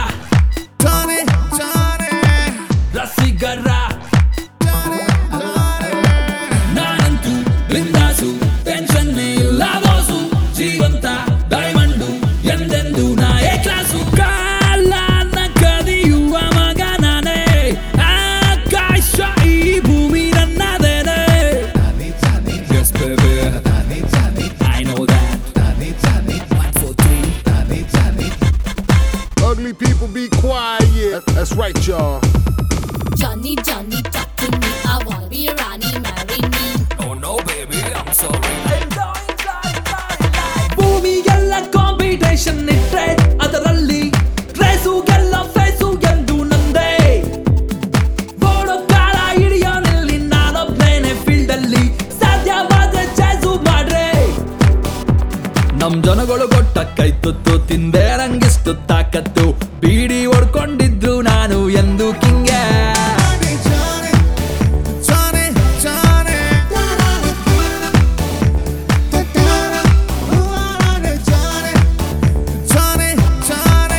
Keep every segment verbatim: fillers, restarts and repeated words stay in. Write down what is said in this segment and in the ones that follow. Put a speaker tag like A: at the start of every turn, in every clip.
A: Johnny, Johnny,
B: ರಸಿಗರ ನಾನಂತೂ ಬಿಂದಾಸು tension ಇಲ್ಲ ಬೋಸು ಜೀವಂತ ಡೈಮಂಡು ಎಂದೆಂದು ನಾ ಎ ಕ್ಲಾಸು ಕಾಲನ ಕದಿಯುವ ಮಗ ನಾನೇ ಆಕಾಶ ಈ ಭೂಮಿ ನನ್ನದೇನೆ Yes baby I know that one four three
A: ugly people be quiet. That's right, y'all.
C: Johnny, Johnny, talk to me. I wanna be your Ronnie, marry me.
B: Oh no baby I'm sorry ಭೂಮಿಗೆಲ್ಲ competition ಇಟ್ರೆ ಅದರಲ್ಲಿ ರೇಸುಗೆಲ್ಲ face ಎಂದು ನಂದೆ ಬೋಡೋ ಕಾಲ ಹಿಡಿಯೋನಲ್ಲಿ ನಾನೊಬ್ನೇನೆ field ಅಲ್ಲಿ ಸಾಧ್ಯವಾದ್ರೆ choice ಮಾಡ್ರೆ ನಮ್ ಜನಗಳು ಕೊಟ್ಟ ಕೈ ತುತ್ತು ತಿಂದೆ ನಂಗಿಷ್ಟು ತಾಕತ್ತು ಬೀಡಿ ಹೊಡ್ಕೊಂಡಿದ್ರು ನಾನು ಎಂದು ಕಿಂಗೆ
A: Johnny, Johnny, Johnny, Johnny,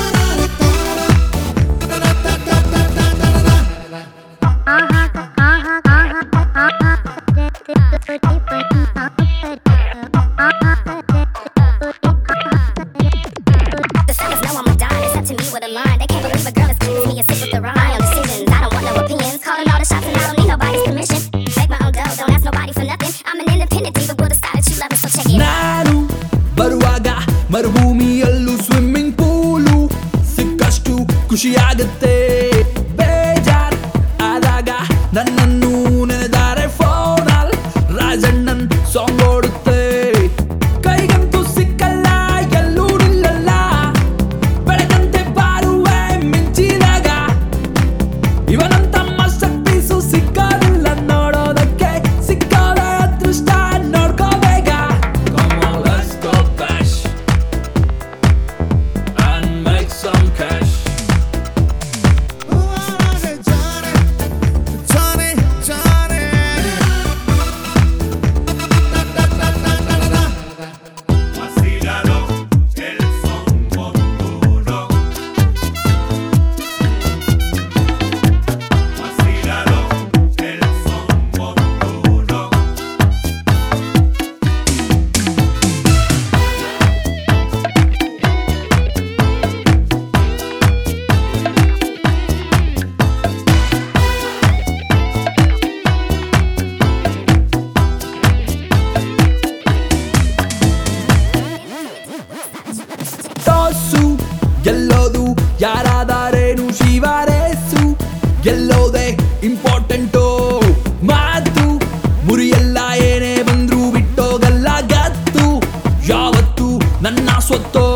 D: The fellas know I'm a dime. It's up to me with a line. They can't believe a girl is cute. Me a sip with the rhyme. My own decisions. I don't want no opinions. Calling all the shots and I don't need nobody's permission. Make my own dough. Don't ask nobody for nothing. I'm an independent diva with a style that you love, so check it out.
B: ನಾನು ಬರುವಾಗ ಮರುಭೂಮಿಯಲ್ಲೂ swimming pool ಸಿಕ್ಕಷ್ಟು ಖುಷಿಯಾಗುತ್ತೆ ಬೇಜಾರ್ ಆದಾಗ ನನ್ನನ್ನು ನೆನೆದಾರೆ ಫೋನಲ್ ರಾಜಣ್ಣನ್ song ಓಡುತ್ತೆ ಕೈಗಂತೂ ಸಿಕ್ಕಲ್ಲ ಎಲ್ಲೂ ನಿಲ್ಲಲ್ಲ ಬೆಳಗಂತೆ ಬಾರುವೆ ಮಿಂಚಿದಾಗ ಇವನಂತ ಮಸ್ತ್ ಪೀಸು ಸಿಕ್ಕೋದಿಲ್ಲ ನೋಡೋದಕ್ಕೆ ಸಿಕ್ಕೋದೆ ಅದೃಷ್ಟ ನೋಡ್ಕೋಬೇಕ Come on let's go bash and make some cash
A: Johnny, Johnny,
E: Vacílalo, el son montuno. Vacílalo, el son montuno.
B: Toss ಗೆಲ್ಲೋದು ಯಾರಾದರೇನು ಶಿವರೇಸು ಗೆಲ್ಲೋದೆ ಇಂಪಾರ್ಟೆಂಟು ಮಾತು ಮುರಿಯಲ್ಲ ಏನೇ ಬಂದ್ರು ಬಿಟ್ಟೋಗಲ್ಲ ಗತ್ತು ಯಾವತ್ತು ನನ್ನ ಸ್ವತ್ತು